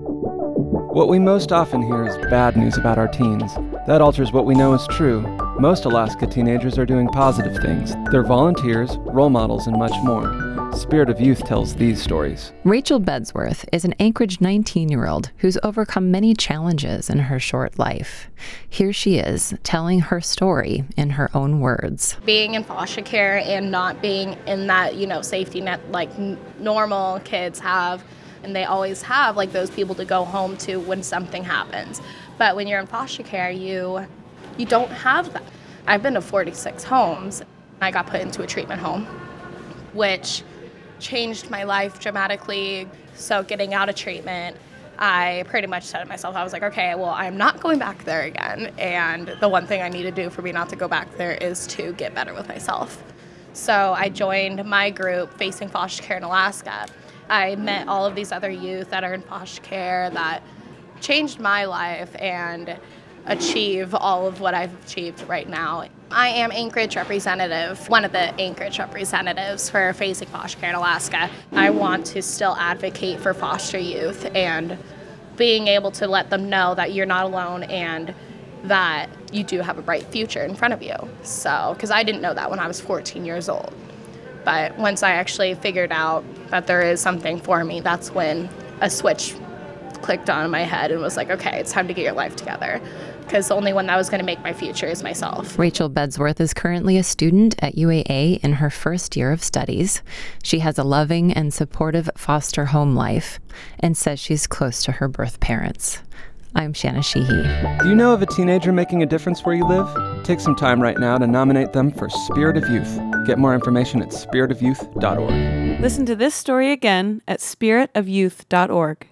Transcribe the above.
What we most often hear is bad news about our teens. That alters what we know is true. Most Alaska teenagers are doing positive things. They're volunteers, role models, and much more. Spirit of Youth tells these stories. Rachel Bedsworth is an Anchorage 19-year-old who's overcome many challenges in her short life. Here she is, telling her story in her own words. Being in foster care and not being in that, safety net like normal kids have, and they always have, like, those people to go home to when something happens. But when you're in foster care, you don't have that. I've been to 46 homes. I got put into a treatment home, which changed my life dramatically. So getting out of treatment, I pretty much said to myself, I was like, okay, well, I'm not going back there again. And the one thing I need to do for me not to go back there is to get better with myself. So I joined my group, Facing Foster Care in Alaska. I met all of these other youth that are in foster care that changed my life and achieve all of what I've achieved right now. I am Anchorage representative, one of the Anchorage representatives for Facing Foster Care in Alaska. I want to still advocate for foster youth and being able to let them know that you're not alone and that you do have a bright future in front of you. So, because I didn't know that when I was 14 years old. But once I actually figured out that there is something for me, that's when a switch clicked on in my head and was like, okay, it's time to get your life together. Because the only one that was going to make my future is myself. Rachel Bedsworth is currently a student at UAA in her first year of studies. She has a loving and supportive foster home life and says she's close to her birth parents. I'm Shanna Sheehy. Do you know of a teenager making a difference where you live? Take some time right now to nominate them for Spirit of Youth. Get more information at spiritofyouth.org. Listen to this story again at spiritofyouth.org.